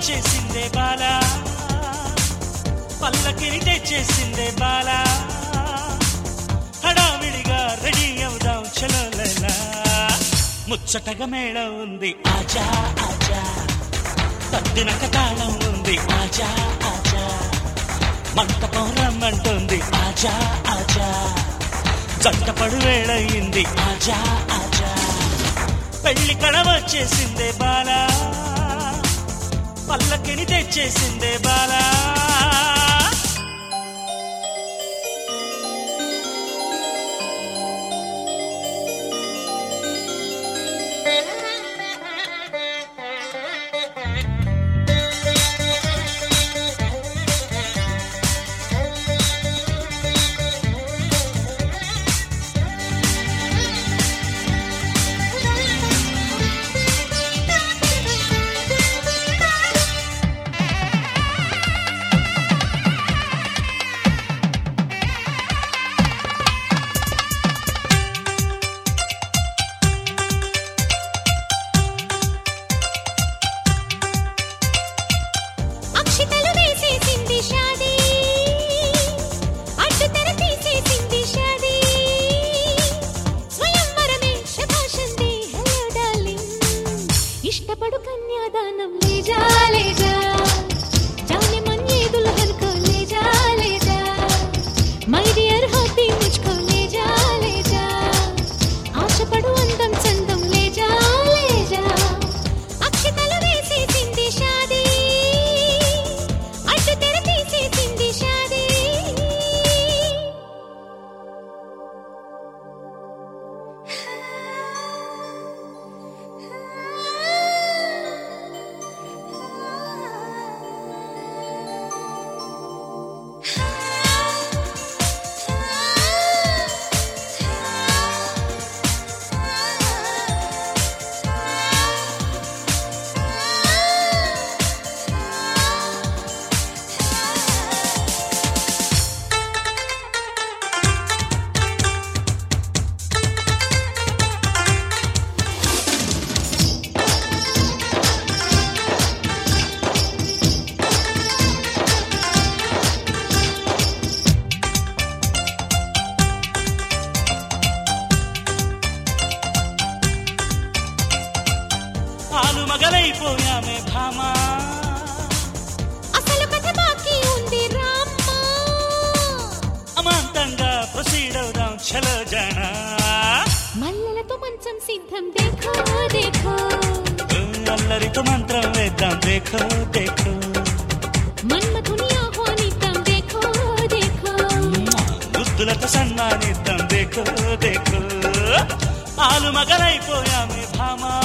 వచ్చేసిందే బాలా పల్లకిని తెచ్చేసిందే బాలా హడావిడిగా రెడీ అవుదాం చలో లైలా ముచ్చటగా మేళం ఉంది ఆజా ఆజా తద్దినక తాళం ఉంది ఆజా ఆజా మంటపం రమ్మంటుంది ఆజా ఆజా జంటపడు వేళయింది ఆజా ఆజా పెళ్లి కడ వచ్చేసిందే బాలా పల్లకిని తెచ్చేసిందే బాలా ఇష్టపడు కన్యాదానం లేజా లేజా जाने मन ये दुल्हन को ले जा मై డియర్ హాబీ मुझको ले जा ఆశపడు అందం చందం ले जा అక్షతలు వేసేసింది షాదీ అడ్డు తెర తీసేసింది షాదీ ఆలు మగలైపోయామే భామా అసలు కథ బాకీ ఉంది రామ్మా అమాంతంగా ప్రొసీడ్ అవుదాం చలో జానా మల్లెలతో మంచం సిద్ధం देखो देखो అల్లరితో మంత్రం వేద్దాం देखो देखो మన్మథుని ఆహ్వానిద్దాం देखो देखो గుద్దులతో సన్మానిద్దాం देखो देखो ఆలు మగలైపోయామే భామా